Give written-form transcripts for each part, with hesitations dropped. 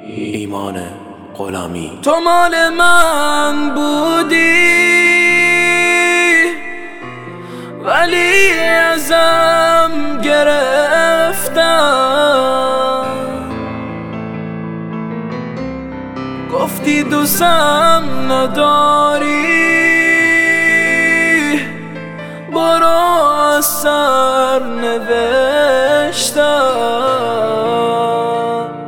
ایمان غلامی. تو مال من بودی ولی ازم گرفتم، گفتی دوستم نداری برو از سر نوشتم.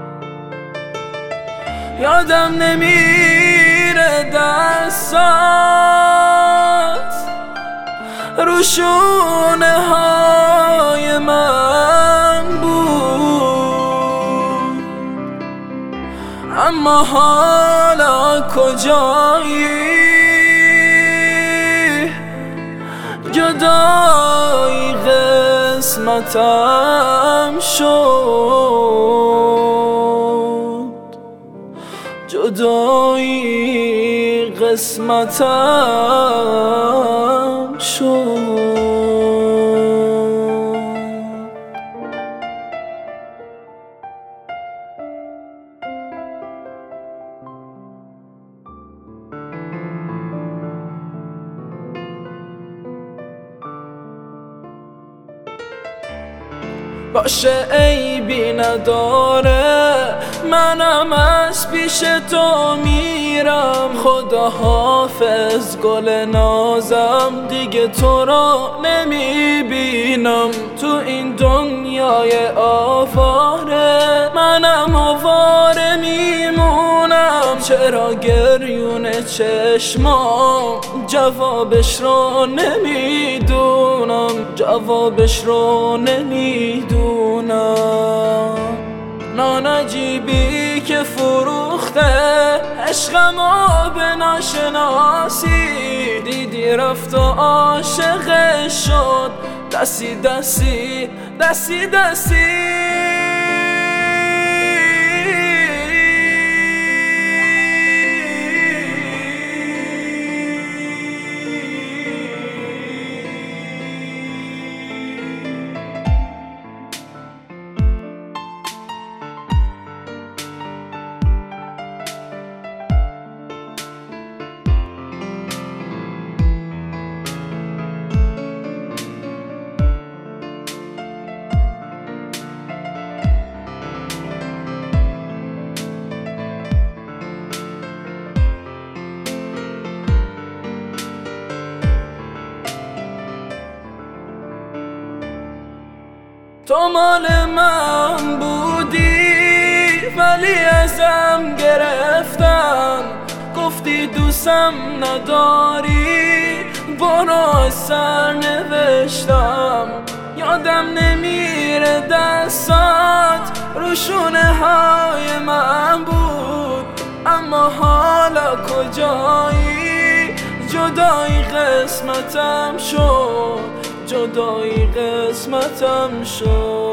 یادم نمیره دستات رو شونه های من بود، اما حالا کجایی؟ جدایی قسمتم شد، جدایی قسمتم شد. باشه عیبی نداره، منم از پیش تو میرم. خدا حافظ گل نازم، دیگه تو را نمیبینم. تو این دنیای آواره منم آواره میمونم. چرا گریون چشمام جوابش رو نمیدونم، جوابش رو نمیدونم. نانجیبی که فروخته عشقمو به ناشناسی، دیدی رفت و عاشق شد دستی دستی دستی دستی. تو مال من بودی ولی ازم گرفتم، گفتی دوستم نداری برو از سر نوشتم. یادم نمیره دستات رو شونه های من بود، اما حالا کجایی؟ جدایی قسمتم شد، جدایی قسمتم شد.